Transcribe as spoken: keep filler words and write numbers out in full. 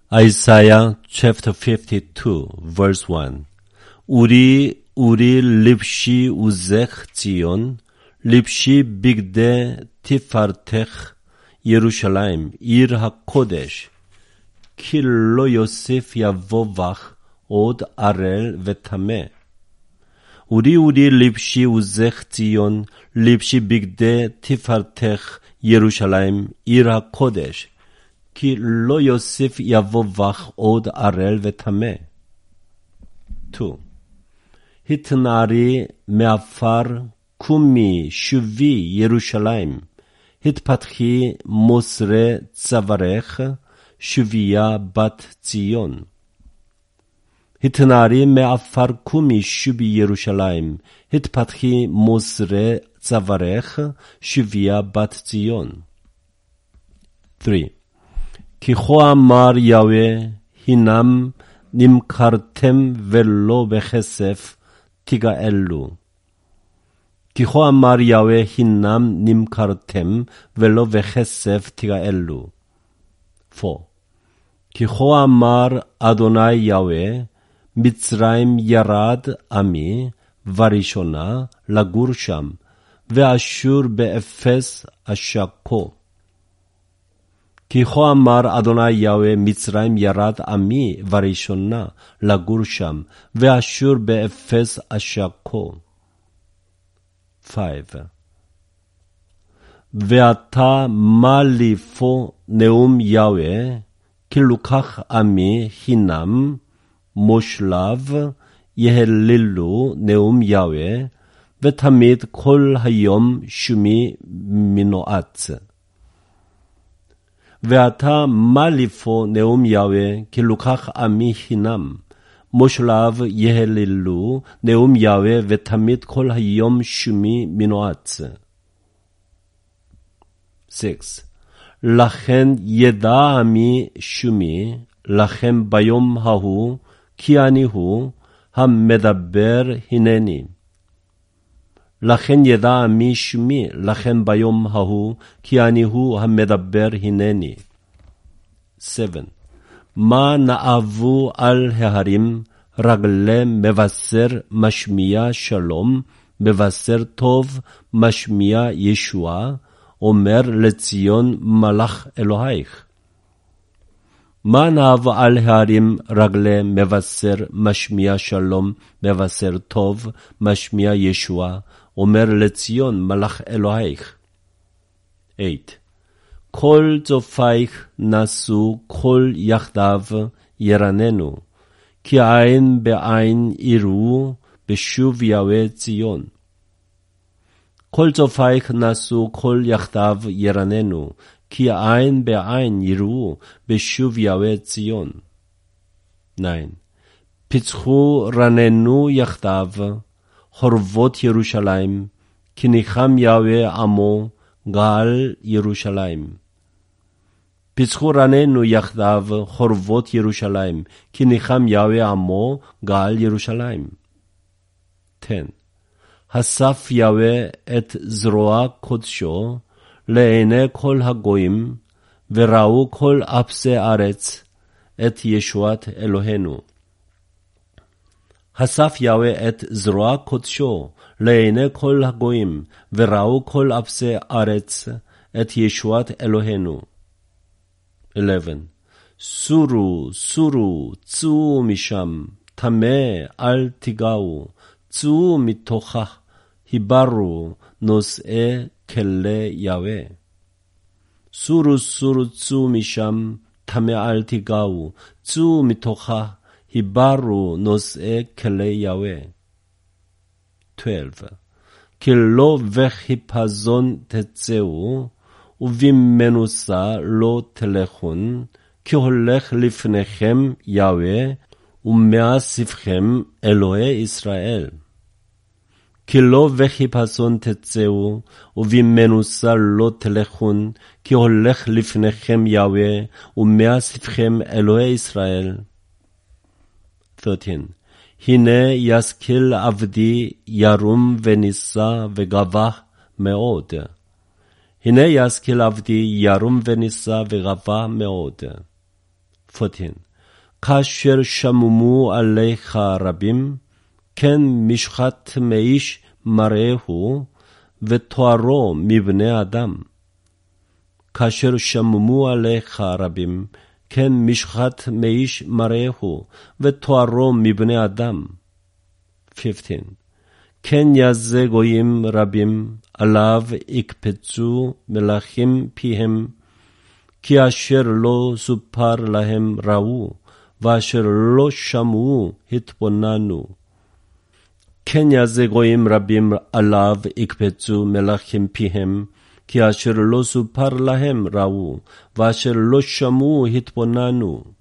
Isaiah chapter fifty-two, verse one. 우리 우리 립시 우젝 צי온, 립시 빅데 티파르테խ 예루살렘 עיר הקודש, כי לא יוסיף יבוא בך עוד ערל וטמא. 우리 우리 립시 우젝 ציון, 립시 빅데 티파르테խ 예루살렘 עיר הקודש, כי לא יוסיף יבוא בך עוד ערל וטמא. two. התנערי מעפר, קומי שובי ירושלים, התפתחי מוסרי צווארך, שוביה בת ציון. התנערי מעפר, קומי שובי ירושלים, התפתחי מוסרי צווארך, שוביה בת ציון. three. כי כה אמר יהוה, הנם נמכרתם ולא בכסף תגאלו. כי כה אמר יהוה, הנם נמכרתם ולא בכסף תגאלו. four. כי כה אמר אדוני יהוה, מצרים ירד עמי בראשונה לגור שם, ואשור באפס אשקו. כי כה אמר אדוני יהוה, מצרים ירד עמי בראשונה לגור שם, ואשור באפס אשקו. five. ועתה מה לי פה נאום יהוה, כי לוקח עמי חינם, מושלב יהללו נאום יהוה, ותמיד כל היום שומי מנועץ. ועתה מה לי פה נאום יהוה, כי לוקח עמי חינם, מושלב יהללו נאום יהוה, ותמיד כל היום שומי מנועץ. six. לכן ידע עמי שומי, לכם ביום ההוא, כי אני הוא המדבר הנני. לכן ידע עמי שמי, לכם ביום ההוא, כי אני הוא המדבר הנני. seven. מה נאבו על ההרים, רגלי מבשר משמיע שלום, מבשר טוב משמיע ישועה, אומר לציון מלאך אלוהיך. מה נאבו על ההרים, רגלי מבשר משמיע שלום, מבשר טוב משמיע ישועה, אומר לציון מלאך אלוהיך. eight. כל צופייך נשאו כל יחדיו ירננו, כי עין בעין יראו בשוב יהוה ציון. כל צופייך נשאו כל יחדיו ירננו, כי עין בעין יראו בשוב יהוה ציון. nine. פצחו רננו יחדיו, חורבות ירושלים, כי ניחם יהוה עמו, גאל ירושלים. פצחו רננו יחדיו, חורבות ירושלים, כי ניחם יהוה עמו, גאל ירושלים. ten. אסף יהוה את זרוע קודשו לעיני כל הגויים, וראו כל אפסי ארץ את ישועת אלוהינו. אסף יהוה את זרוע קודשו לעיני כל הגויים, וראו כל אפסי ארץ את ישועת אלוהינו. eleven. סורו, סורו, צאו משם, טמא אל תיגעו, צאו מתוכה, היברו נושאי כלי יהוה. סורו, סורו, צאו משם, טמא אל תיגעו, צאו מתוכה, היברו נושאי כלי יהוה. twelve. כי לא בחיפזון תצאו, ובמנוסה לא תלכון, כי הולך לפניכם יהוה, ומאספכם אלוהי ישראל. כי לא בחיפזון תצאו, ובמנוסה לא תלכון, כי הולך לפניכם יהוה, ומאספכם אלוהי ישראל. thirteen. הנה ישכיל עבדי ירום ונישא וגבה מאוד. הנה ישכיל עבדי ירום ונישא וגבה מאוד. fourteen. כאשר שממו עליך רבים, כן משחת מאיש מראהו, ותוארו מבני אדם. כאשר שממו עליך רבים, כן משחת מאיש מראהו, ותוארו מבני אדם. fifteen. כן יזה גויים רבים, עליו יקפצו מלכים פיהם, כי אשר לא סופר להם ראו, ואשר לא שמעו התבוננו. כן יזה גויים רבים עליו יקפצו מלכים פיהם, כי אשר לא סופר להם ראו, ואשר לא שמעו התבוננו.